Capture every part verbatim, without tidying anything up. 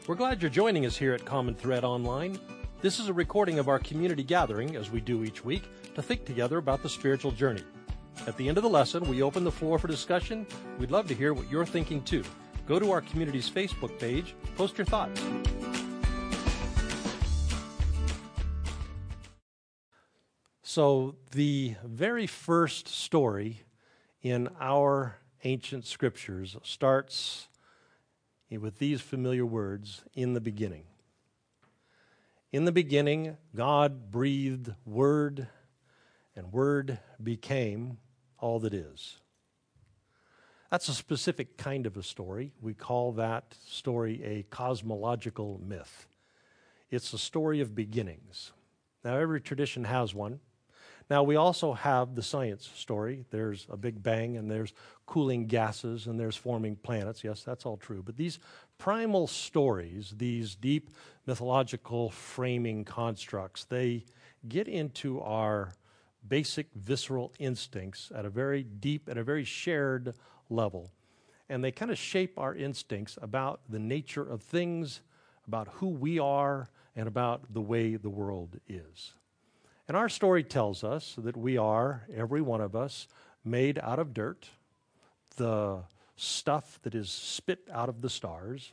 We're glad you're joining us here at Common Thread Online. This is a recording of our community gathering, as we do each week, to think together about the spiritual journey. At the end of the lesson, we open the floor for discussion. We'd love to hear what you're thinking too. Go to our community's Facebook page, post your thoughts. So the very first story in our ancient scriptures starts with these familiar words, in the beginning. In the beginning, God breathed word, and word became all that is. That's a specific kind of a story. We call that story a cosmological myth. It's a story of beginnings. Now, every tradition has one. Now, we also have the science story. There's a big bang, and there's cooling gases, and there's forming planets. Yes, that's all true. But these primal stories, these deep mythological framing constructs, they get into our basic visceral instincts at a very deep, at a very shared level. And they kind of shape our instincts about the nature of things, about who we are, and about the way the world is. And our story tells us that we are, every one of us, made out of dirt, the stuff that is spit out of the stars,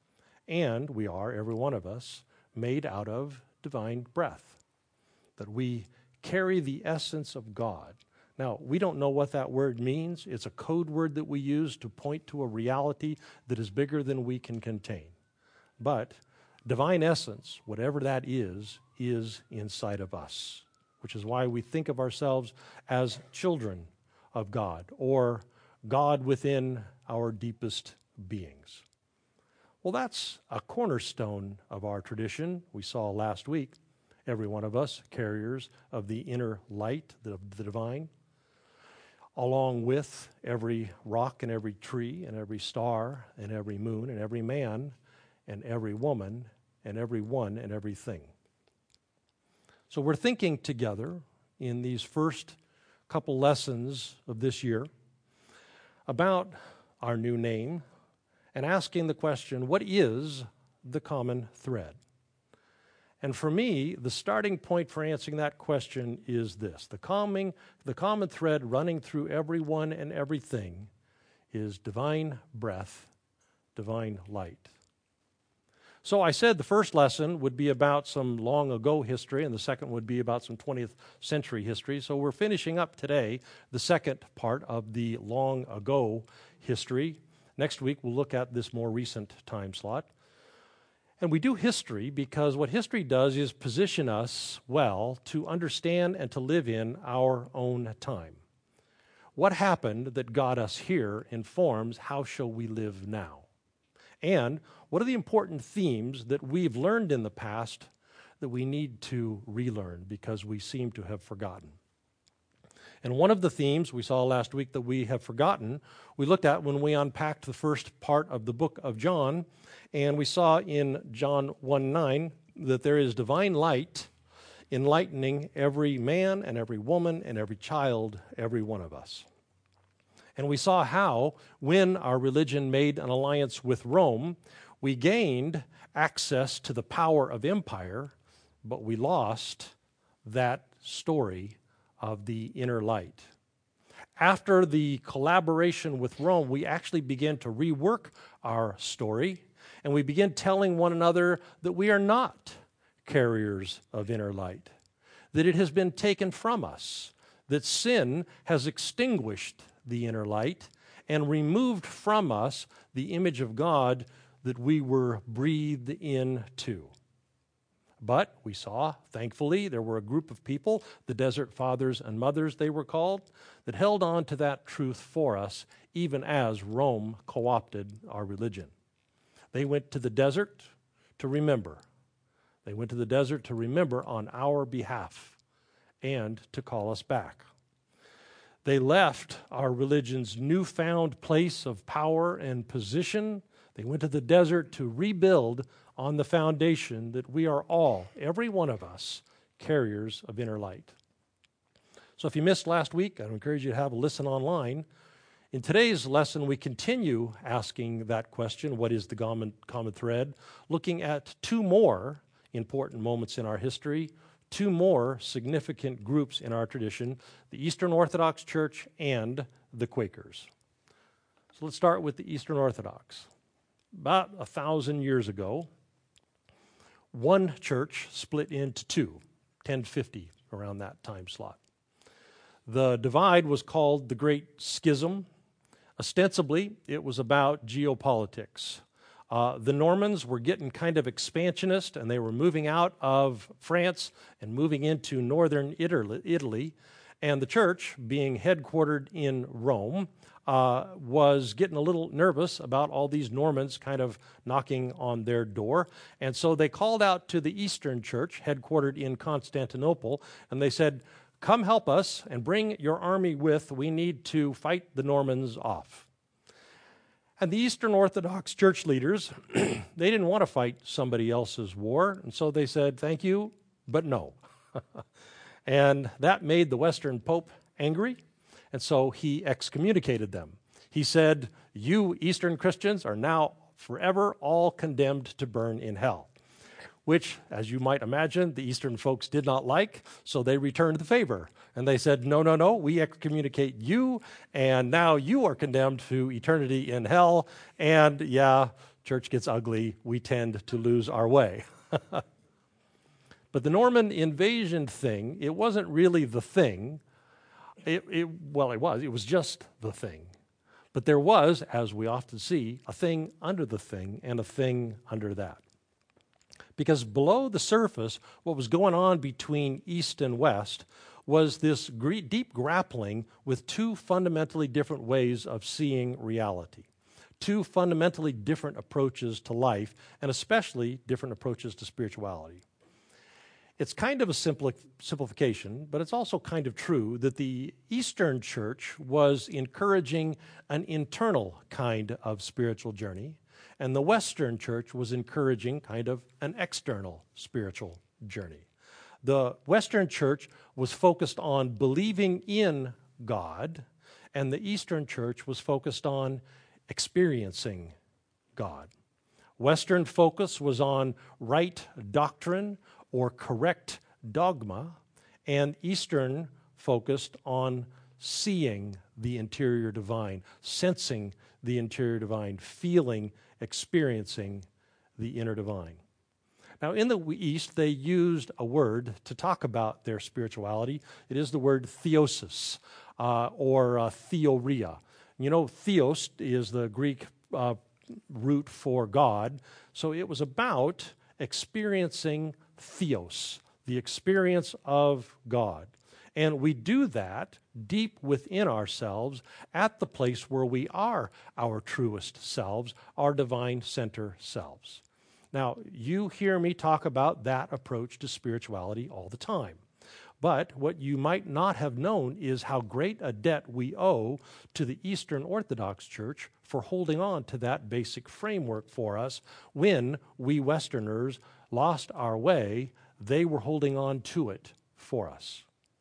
and we are, every one of us, made out of divine breath, that we carry the essence of God. Now, we don't know what that word means. It's a code word that we use to point to a reality that is bigger than we can contain. But divine essence, whatever that is, is inside of us, which is why we think of ourselves as children of God, or God within our deepest beings. Well, that's a cornerstone of our tradition. We saw last week, every one of us carriers of the inner light, of the divine, along with every rock and every tree and every star and every moon and every man and every woman and every one and everything. So we're thinking together in these first couple lessons of this year about our new name and asking the question, what is the common thread? And for me, the starting point for answering that question is this. The common, the common thread running through everyone and everything is divine breath, divine light. So I said the first lesson would be about some long ago history, and the second would be about some twentieth century history. So we're finishing up today the second part of the long ago history. Next week we'll look at this more recent time slot. And we do history because what history does is position us well to understand and to live in our own time. What happened that got us here informs how shall we live now. And what are the important themes that we've learned in the past that we need to relearn because we seem to have forgotten? And one of the themes we saw last week that we have forgotten, we looked at when we unpacked the first part of the book of John, and we saw in John one nine that there is divine light enlightening every man and every woman and every child, every one of us. And we saw how, when our religion made an alliance with Rome, we gained access to the power of empire, but we lost that story of the inner light. After the collaboration with Rome, we actually began to rework our story, and we began telling one another that we are not carriers of inner light, that it has been taken from us, that sin has extinguished the inner light and removed from us the image of God that we were breathed into. But we saw, thankfully, there were a group of people, the Desert Fathers and Mothers they were called, that held on to that truth for us even as Rome co-opted our religion. They went to the desert to remember. They went to the desert to remember on our behalf and to call us back. They left our religion's newfound place of power and position. They went to the desert to rebuild on the foundation that we are all, every one of us, carriers of inner light. So if you missed last week, I encourage you to have a listen online. In today's lesson, we continue asking that question, what is the common, common thread? Looking at two more important moments in our history, two more significant groups in our tradition, the Eastern Orthodox Church and the Quakers. So let's start with the Eastern Orthodox. About a thousand years ago, one church split into two, ten fifty, around that time slot. The divide was called the Great Schism. Ostensibly, it was about geopolitics. Uh, the Normans were getting kind of expansionist, and they were moving out of France and moving into northern Italy. And the church, being headquartered in Rome, uh, was getting a little nervous about all these Normans kind of knocking on their door. And so they called out to the Eastern Church, headquartered in Constantinople, and they said, "Come help us and bring your army with. We need to fight the Normans off." And the Eastern Orthodox church leaders, they didn't want to fight somebody else's war, and so they said, "Thank you, but no." And that made the Western Pope angry, and so he excommunicated them. He said, "You Eastern Christians are now forever all condemned to burn in hell," which, as you might imagine, the Eastern folks did not like, so they returned the favor. And they said, no, no, no, we excommunicate you, and now you are condemned to eternity in hell, and yeah, church gets ugly, we tend to lose our way. But the Norman invasion thing, it wasn't really the thing. It, it, well, it was. It was just the thing. But there was, as we often see, a thing under the thing and a thing under that. Because below the surface, what was going on between East and West was this deep grappling with two fundamentally different ways of seeing reality, two fundamentally different approaches to life, and especially different approaches to spirituality. It's kind of a simpli- simplification, but it's also kind of true that the Eastern Church was encouraging an internal kind of spiritual journey, and the Western Church was encouraging kind of an external spiritual journey. The Western Church was focused on believing in God, and the Eastern Church was focused on experiencing God. Western focus was on right doctrine or correct dogma, and Eastern focused on seeing the interior divine, sensing the interior divine, feeling, experiencing the inner divine. Now, in the East, they used a word to talk about their spirituality. It is the word theosis, uh, or uh, theoria. You know, theos is the Greek uh, root for God, so it was about experiencing theos, the experience of God. And we do that deep within ourselves at the place where we are our truest selves, our divine center selves. Now, you hear me talk about that approach to spirituality all the time. But what you might not have known is how great a debt we owe to the Eastern Orthodox Church for holding on to that basic framework for us when we Westerners lost our way. They were holding on to it for us.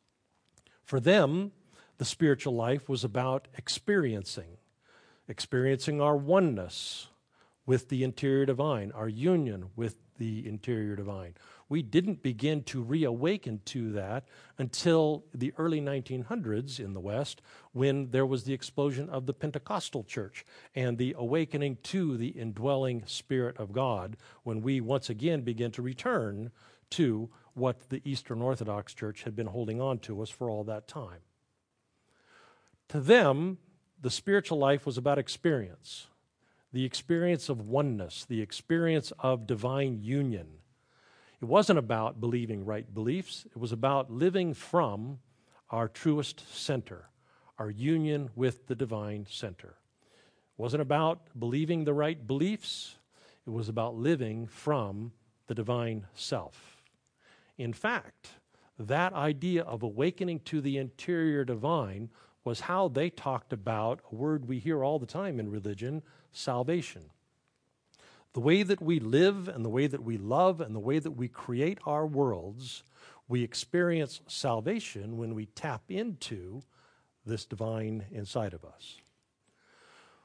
For them, the spiritual life was about experiencing, experiencing our oneness with the interior divine, our union with the interior divine. We didn't begin to reawaken to that until the early nineteen hundreds in the West, when there was the explosion of the Pentecostal church and the awakening to the indwelling Spirit of God, when we once again began to return to what the Eastern Orthodox Church had been holding on to us for all that time. To them, the spiritual life was about experience, the experience of oneness, the experience of divine union. It wasn't about believing right beliefs. It was about living from our truest center, our union with the divine center. It wasn't about believing the right beliefs. It was about living from the divine self. In fact, that idea of awakening to the interior divine was how they talked about a word we hear all the time in religion, salvation. The way that we live and the way that we love and the way that we create our worlds, we experience salvation when we tap into this divine inside of us.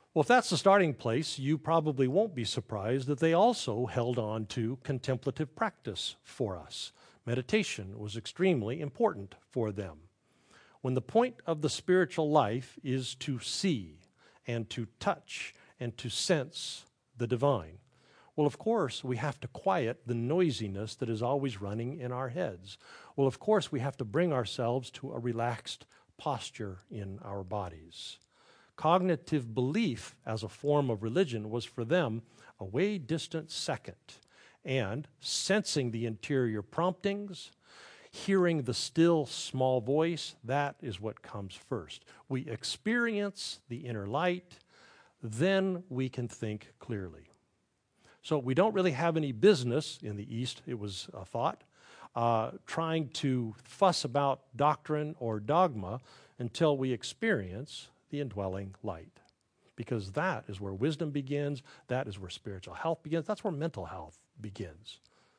Well, if that's the starting place, you probably won't be surprised that they also held on to contemplative practice for us. Meditation was extremely important for them. When the point of the spiritual life is to see and to touch and to sense the divine, well, of course, we have to quiet the noisiness that is always running in our heads. Well, of course, we have to bring ourselves to a relaxed posture in our bodies. Cognitive belief as a form of religion was for them a way distant second, and sensing the interior promptings, hearing the still small voice, that is what comes first. We experience the inner light, then we can think clearly. So we don't really have any business, in the East it was a thought, uh, trying to fuss about doctrine or dogma until we experience the indwelling light. Because that is where wisdom begins, that is where spiritual health begins, that's where mental health begins.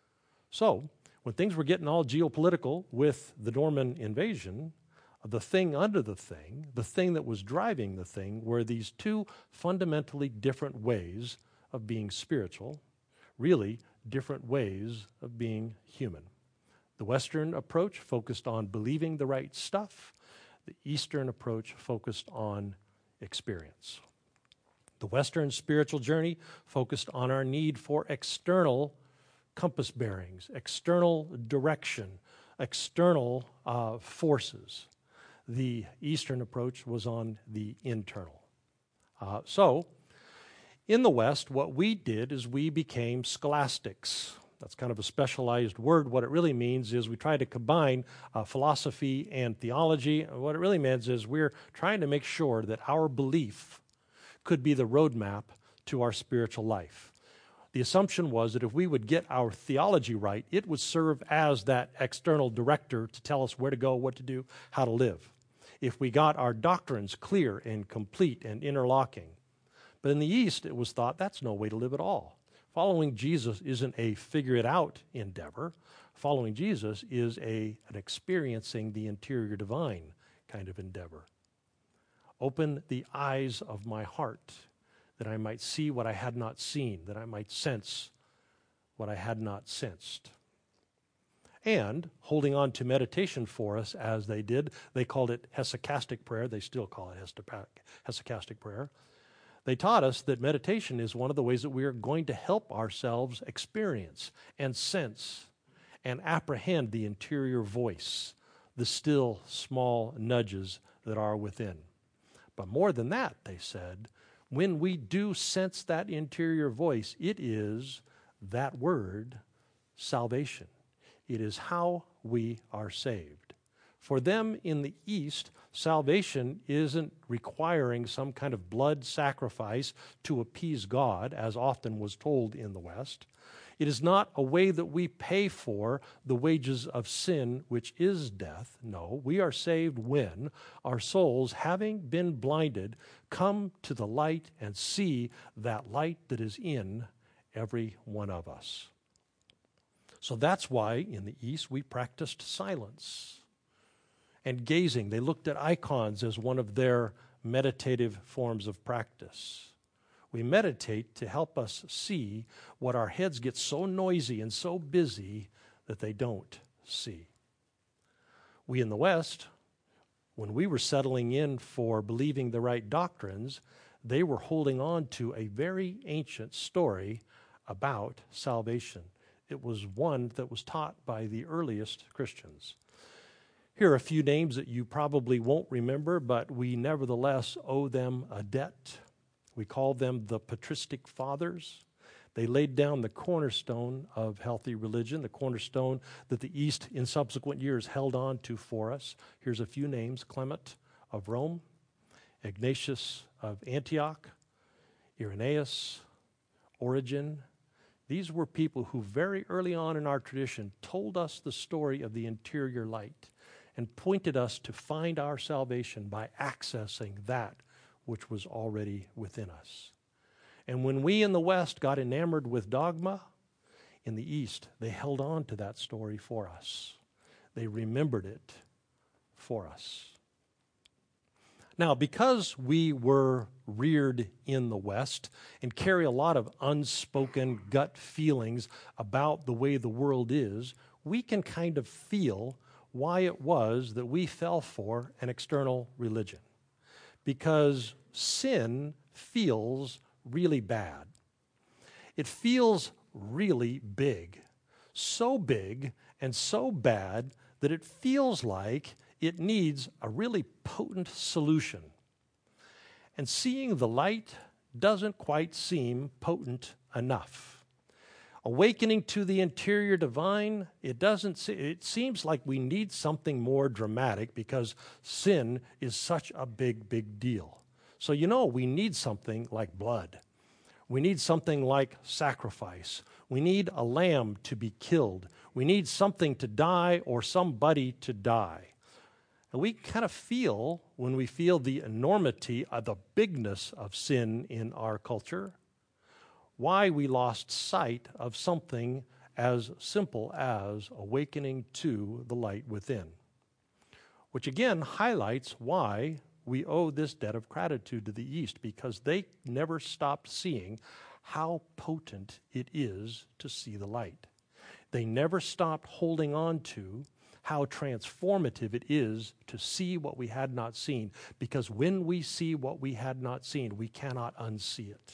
So, when things were getting all geopolitical with the Norman invasion, the thing under the thing, the thing that was driving the thing, were these two fundamentally different ways of being spiritual, really different ways of being human. The Western approach focused on believing the right stuff. The Eastern approach focused on experience. The Western spiritual journey focused on our need for external compass bearings, external direction, external uh, forces. The Eastern approach was on the internal. Uh, so, in the West, what we did is we became scholastics. That's kind of a specialized word. What it really means is we try to combine uh, philosophy and theology. What it really means is we're trying to make sure that our belief could be the roadmap to our spiritual life. The assumption was that if we would get our theology right, it would serve as that external director to tell us where to go, what to do, how to live. If we got our doctrines clear and complete and interlocking. But in the East, it was thought that's no way to live at all. Following Jesus isn't a figure-it-out endeavor. Following Jesus is a, an experiencing the interior divine kind of endeavor. Open the eyes of my heart, that I might see what I had not seen, that I might sense what I had not sensed. And holding on to meditation for us as they did, they called it hesychastic prayer. They still call it hesychastic prayer. They taught us that meditation is one of the ways that we are going to help ourselves experience and sense and apprehend the interior voice, the still small nudges that are within. But more than that, they said, when we do sense that interior voice, it is that word, salvation. It is how we are saved. For them in the East, salvation isn't requiring some kind of blood sacrifice to appease God, as often was told in the West. It is not a way that we pay for the wages of sin, which is death. No, we are saved when our souls, having been blinded, come to the light and see that light that is in every one of us. So that's why in the East we practiced silence and gazing. They looked at icons as one of their meditative forms of practice. We meditate to help us see what our heads get so noisy and so busy that they don't see. We in the West, when we were settling in for believing the right doctrines, they were holding on to a very ancient story about salvation. It was one that was taught by the earliest Christians. Here are a few names that you probably won't remember, but we nevertheless owe them a debt. We call them the patristic fathers. They laid down the cornerstone of healthy religion, the cornerstone that the East in subsequent years held on to for us. Here's a few names: Clement of Rome, Ignatius of Antioch, Irenaeus, Origen. These were people who very early on in our tradition told us the story of the interior light and pointed us to find our salvation by accessing that which was already within us. And when we in the West got enamored with dogma, in the East, they held on to that story for us. They remembered it for us. Now, because we were reared in the West and carry a lot of unspoken gut feelings about the way the world is, we can kind of feel why it was that we fell for an external religion. Because sin feels really bad. It feels really big. So big and so bad that it feels like it needs a really potent solution. And seeing the light doesn't quite seem potent enough. Awakening to the interior divine, it doesn't se- it seems like we need something more dramatic because sin is such a big, big deal. So you know, we need something like blood. We need something like sacrifice. We need a lamb to be killed. We need something to die or somebody to die. And we kind of feel, when we feel the enormity of the bigness of sin in our culture, why we lost sight of something as simple as awakening to the light within. Which again highlights why we owe this debt of gratitude to the East, because they never stopped seeing how potent it is to see the light. They never stopped holding on to how transformative it is to see what we had not seen, because when we see what we had not seen, we cannot unsee it.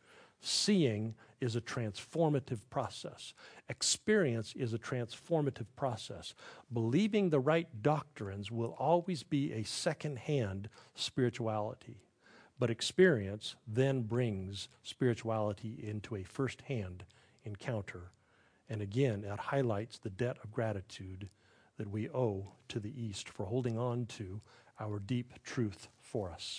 Seeing is a transformative process. Experience is a transformative process. Believing the right doctrines will always be a second-hand spirituality, but experience then brings spirituality into a first-hand encounter. And again, it highlights the debt of gratitude that we owe to the East for holding on to our deep truth for us.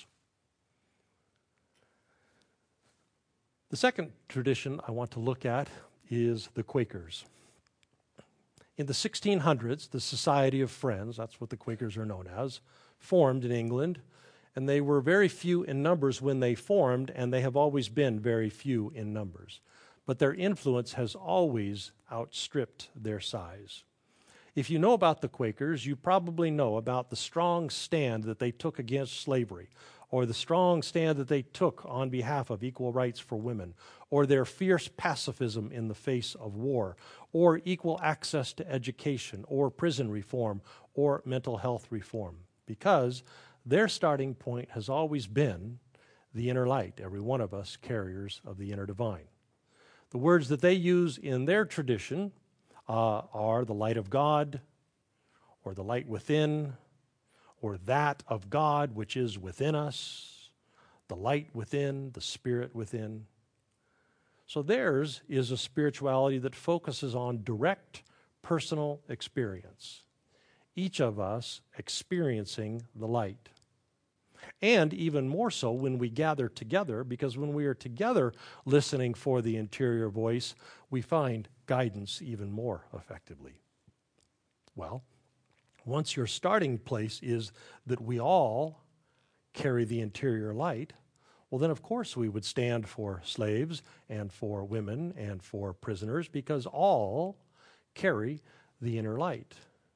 The second tradition I want to look at is the Quakers. In the sixteen hundreds, the Society of Friends, that's what the Quakers are known as, formed in England, and they were very few in numbers when they formed, and they have always been very few in numbers. But their influence has always outstripped their size. If you know about the Quakers, you probably know about the strong stand that they took against slavery, or the strong stand that they took on behalf of equal rights for women, or their fierce pacifism in the face of war, or equal access to education, or prison reform, or mental health reform, because their starting point has always been the inner light, every one of us carriers of the inner divine. The words that they use in their tradition uh, are the light of God, or the light within, or that of God which is within us, the light within, the spirit within. So theirs is a spirituality that focuses on direct personal experience, each of us experiencing the light. And even more so when we gather together, because when we are together listening for the interior voice, we find guidance even more effectively. Well, once your starting place is that we all carry the interior light, well then of course we would stand for slaves and for women and for prisoners, because all carry the inner light.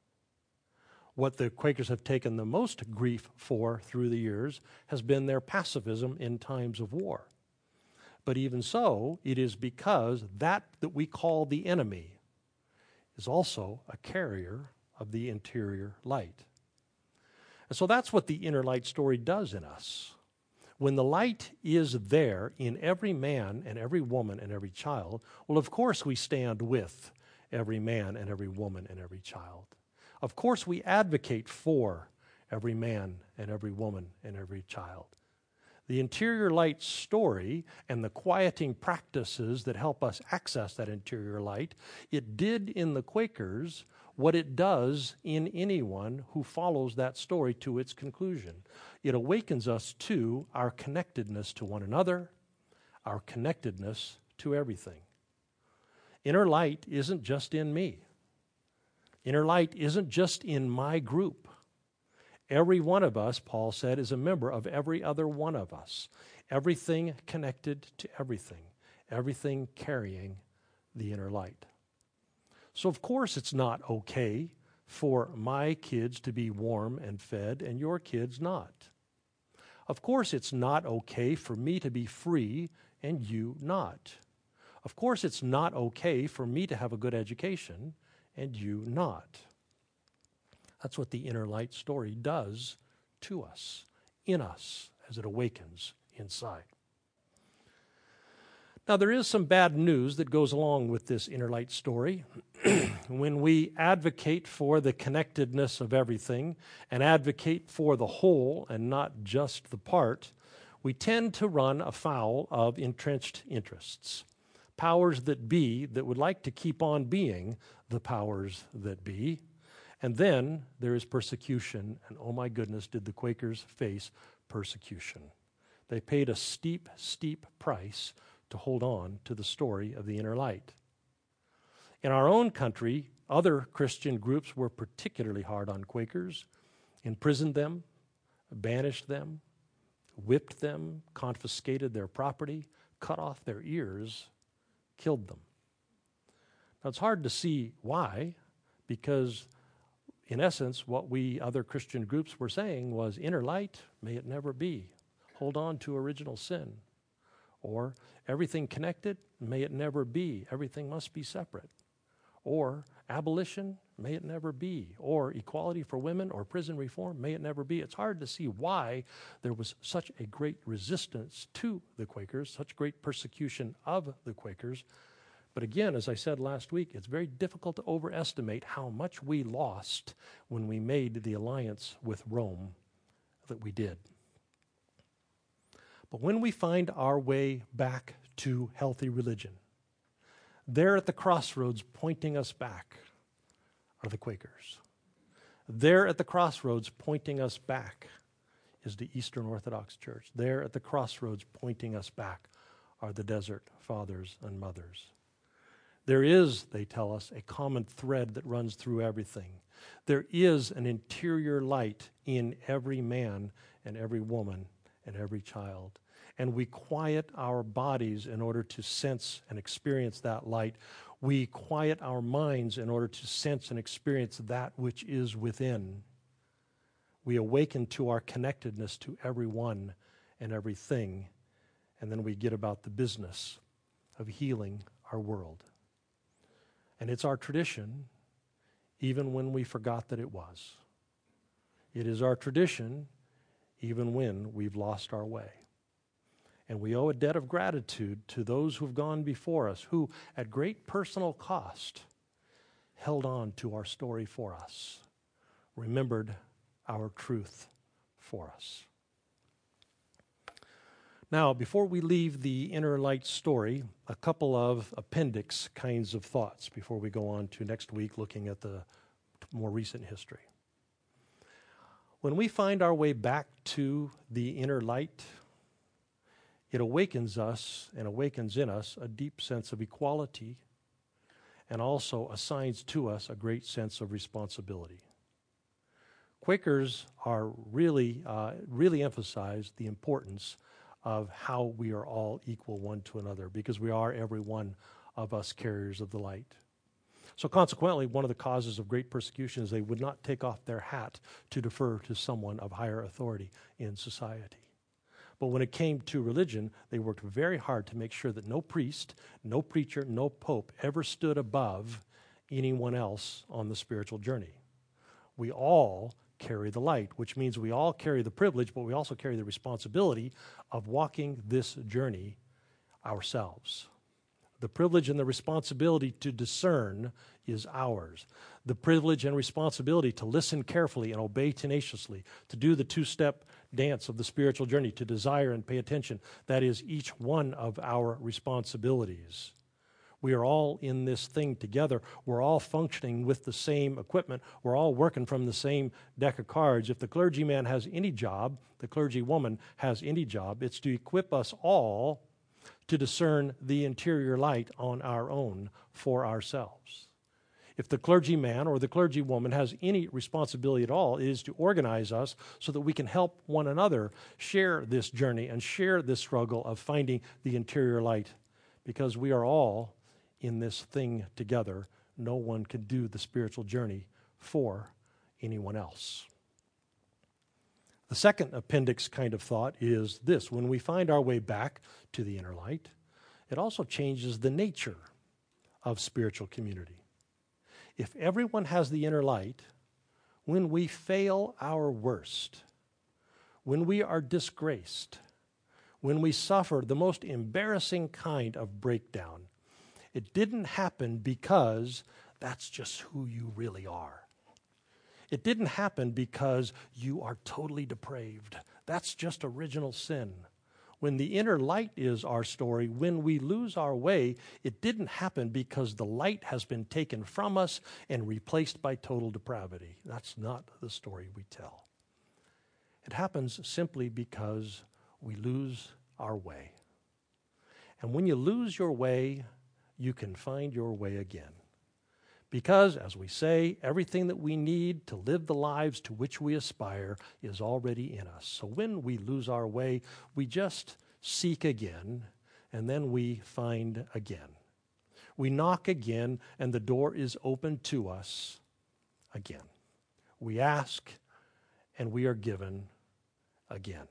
What the Quakers have taken the most grief for through the years has been their pacifism in times of war. But even so, it is because that that we call the enemy is also a carrier of the interior light. And so that's what the inner light story does in us. When the light is there in every man and every woman and every child, well, of course we stand with every man and every woman and every child. Of course we advocate for every man and every woman and every child. The interior light story and the quieting practices that help us access that interior light, it did in the Quakers what it does in anyone who follows that story to its conclusion. It awakens us to our connectedness to one another, our connectedness to everything. Inner light isn't just in me. Inner light isn't just in my group. Every one of us, Paul said, is a member of every other one of us. Everything connected to everything. Everything carrying the inner light. So of course it's not okay for my kids to be warm and fed and your kids not. Of course, it's not okay for me to be free and you not. Of course, it's not okay for me to have a good education and you not. That's what the inner light story does to us, in us, as it awakens inside. Now, there is some bad news that goes along with this inner light story. When we advocate for the connectedness of everything and advocate for the whole and not just the part, we tend to run afoul of entrenched interests, powers that be that would like to keep on being the powers that be. And then there is persecution, and oh my goodness, did the Quakers face persecution. They paid a steep, steep price to hold on to the story of the inner light. In our own country, other Christian groups were particularly hard on Quakers, imprisoned them, banished them, whipped them, confiscated their property, cut off their ears, killed them. Now, it's hard to see why, because in essence, what we other Christian groups were saying was, inner light, may it never be. Hold on to original sin. Or, everything connected, may it never be. Everything must be separate. Or, abolition, may it never be. Or, equality for women or prison reform, may it never be. It's hard to see why there was such a great resistance to the Quakers, such great persecution of the Quakers. But again, as I said last week, it's very difficult to overestimate how much we lost when we made the alliance with Rome that we did. But when we find our way back to healthy religion, there at the crossroads pointing us back are the Quakers. There at the crossroads pointing us back is the Eastern Orthodox Church. There at the crossroads pointing us back are the Desert Fathers and Mothers. There is, they tell us, a common thread that runs through everything. There is an interior light in every man and every woman and every child. And we quiet our bodies in order to sense and experience that light. We quiet our minds in order to sense and experience that which is within. We awaken to our connectedness to everyone and everything, and then we get about the business of healing our world. And it's our tradition, even when we forgot that it was. It is our tradition, even when we've lost our way. And we owe a debt of gratitude to those who've gone before us, who, at great personal cost, held on to our story for us, remembered our truth for us. Now, before we leave the inner light story, a couple of appendix kinds of thoughts before we go on to next week looking at the more recent history. When we find our way back to the inner light, it awakens us and awakens in us a deep sense of equality and also assigns to us a great sense of responsibility. Quakers are really, uh, really emphasize the importance of how we are all equal one to another, because we are every one of us carriers of the light. So consequently, one of the causes of great persecution is they would not take off their hat to defer to someone of higher authority in society. But when it came to religion, they worked very hard to make sure that no priest, no preacher, no pope ever stood above anyone else on the spiritual journey. We all carry the light, which means we all carry the privilege, but we also carry the responsibility of walking this journey ourselves. The privilege and the responsibility to discern is ours. The privilege and responsibility to listen carefully and obey tenaciously, to do the two-step dance of the spiritual journey, to desire and pay attention, that is each one of our responsibilities. We are all in this thing together. We're all functioning with the same equipment. We're all working from the same deck of cards. If the clergyman has any job, the clergywoman has any job, it's to equip us all to discern the interior light on our own for ourselves. If the clergyman or the clergywoman has any responsibility at all, it is to organize us so that we can help one another share this journey and share this struggle of finding the interior light, because we are all in this thing together. No one can do the spiritual journey for anyone else. The second appendix kind of thought is this: when we find our way back to the inner light, it also changes the nature of spiritual community. If everyone has the inner light, when we fail our worst, when we are disgraced, when we suffer the most embarrassing kind of breakdown, it didn't happen because that's just who you really are. It didn't happen because you are totally depraved. That's just original sin. When the inner light is our story, when we lose our way, it didn't happen because the light has been taken from us and replaced by total depravity. That's not the story we tell. It happens simply because we lose our way. And when you lose your way, you can find your way again. Because, as we say, everything that we need to live the lives to which we aspire is already in us. So when we lose our way, we just seek again, and then we find again. We knock again, and the door is open to us again. We ask, and we are given again.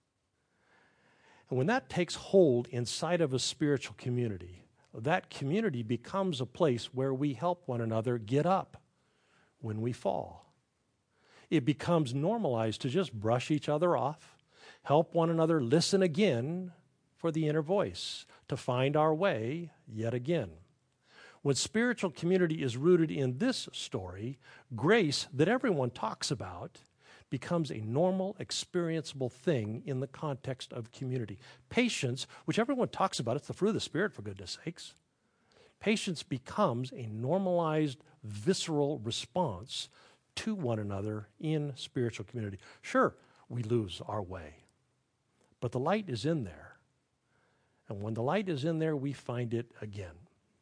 And when that takes hold inside of a spiritual community, that community becomes a place where we help one another get up when we fall. It becomes normalized to just brush each other off, help one another listen again for the inner voice, to find our way yet again. When spiritual community is rooted in this story, grace that everyone talks about becomes a normal, experienceable thing in the context of community. Patience, which everyone talks about, it's the fruit of the Spirit, for goodness sakes. Patience becomes a normalized, visceral response to one another in spiritual community. Sure, we lose our way, but the light is in there. And when the light is in there, we find it again.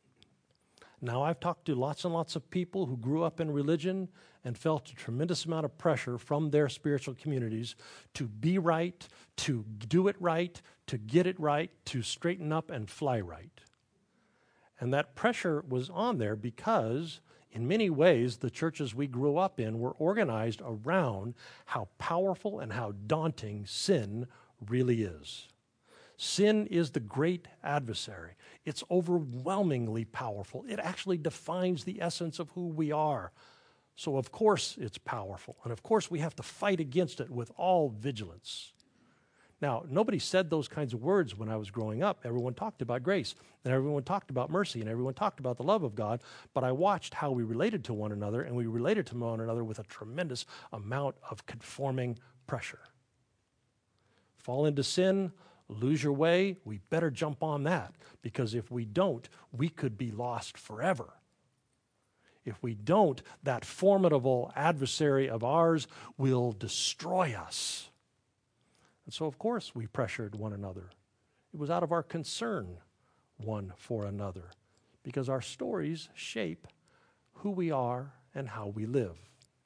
Now, I've talked to lots and lots of people who grew up in religion and felt a tremendous amount of pressure from their spiritual communities to be right, to do it right, to get it right, to straighten up and fly right. And that pressure was on there because, in many ways, the churches we grew up in were organized around how powerful and how daunting sin really is. Sin is the great adversary. It's overwhelmingly powerful. It actually defines the essence of who we are. So of course it's powerful. And of course we have to fight against it with all vigilance. Now, nobody said those kinds of words when I was growing up. Everyone talked about grace, and everyone talked about mercy, and everyone talked about the love of God. But I watched how we related to one another, and we related to one another with a tremendous amount of conforming pressure. Fall into sin, lose your way, we better jump on that, because if we don't, we could be lost forever. If we don't, that formidable adversary of ours will destroy us. And so, of course, we pressured one another. It was out of our concern one for another, because our stories shape who we are and how we live.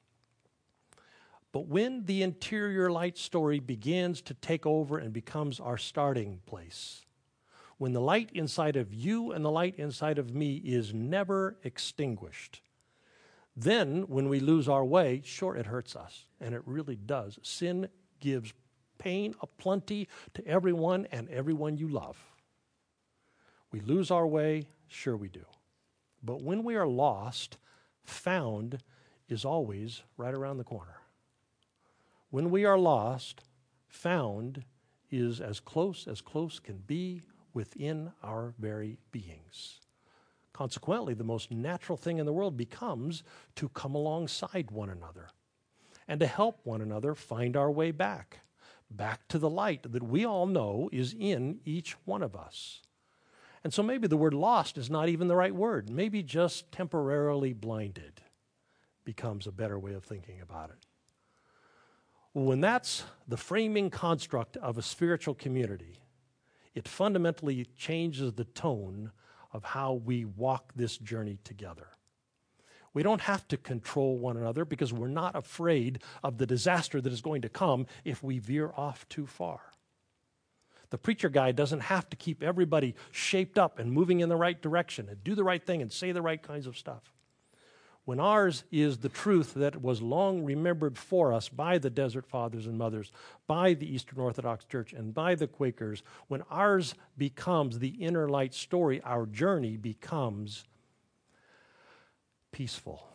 But when the interior light story begins to take over and becomes our starting place, when the light inside of you and the light inside of me is never extinguished, then when we lose our way, sure, it hurts us, and it really does. Sin gives pain aplenty to everyone and everyone you love. We lose our way, sure we do. But when we are lost, found is always right around the corner. When we are lost, found is as close as close can be within our very beings. Consequently, the most natural thing in the world becomes to come alongside one another and to help one another find our way back, back to the light that we all know is in each one of us. And so maybe the word lost is not even the right word. Maybe just temporarily blinded becomes a better way of thinking about it. When that's the framing construct of a spiritual community, it fundamentally changes the tone of how we walk this journey together. We don't have to control one another because we're not afraid of the disaster that is going to come if we veer off too far. The preacher guy doesn't have to keep everybody shaped up and moving in the right direction and do the right thing and say the right kinds of stuff. when ours is the truth that was long remembered for us by the Desert Fathers and Mothers, by the Eastern Orthodox Church, and by the Quakers, when ours becomes the inner light story, our journey becomes peaceful.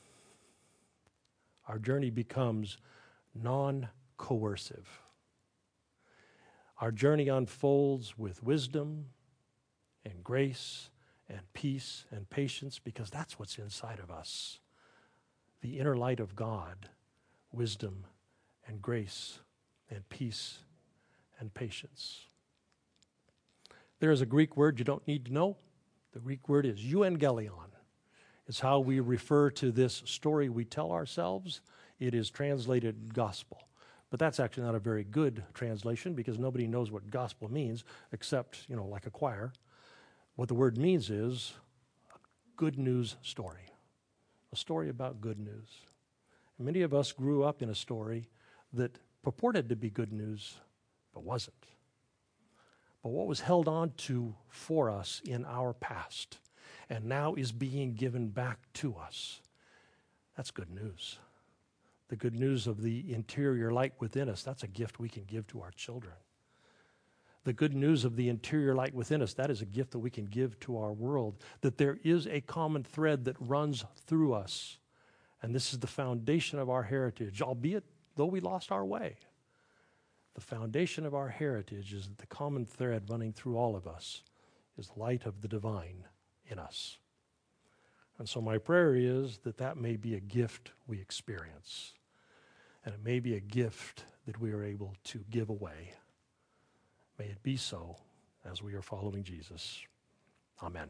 Our journey becomes non-coercive. Our journey unfolds with wisdom and grace and peace and patience, because that's what's inside of us. The inner light of God, wisdom and grace and peace and patience. There is a Greek word you don't need to know. The Greek word is euangelion. It's how we refer to this story we tell ourselves. It is translated gospel. But that's actually not a very good translation, because nobody knows what gospel means except, you know, like a choir. What the word means is a good news story, a story about good news. And many of us grew up in a story that purported to be good news, but wasn't. But what was held on to for us in our past and now is being given back to us, that's good news. The good news of the interior light within us, that's a gift we can give to our children. The good news of the interior light within us, that is a gift that we can give to our world, that there is a common thread that runs through us. And this is the foundation of our heritage, albeit though we lost our way. The foundation of our heritage is that the common thread running through all of us is the light of the divine in us. And so my prayer is that that may be a gift we experience. And it may be a gift that we are able to give away. May it be so as we are following Jesus. Amen.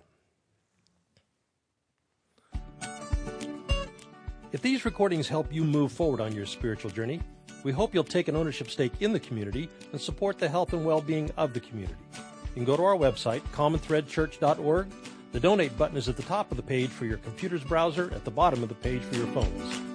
If these recordings help you move forward on your spiritual journey, we hope you'll take an ownership stake in the community and support the health and well-being of the community. You can go to our website, common thread church dot org. The donate button is at the top of the page for your computer's browser, at the bottom of the page for your phones.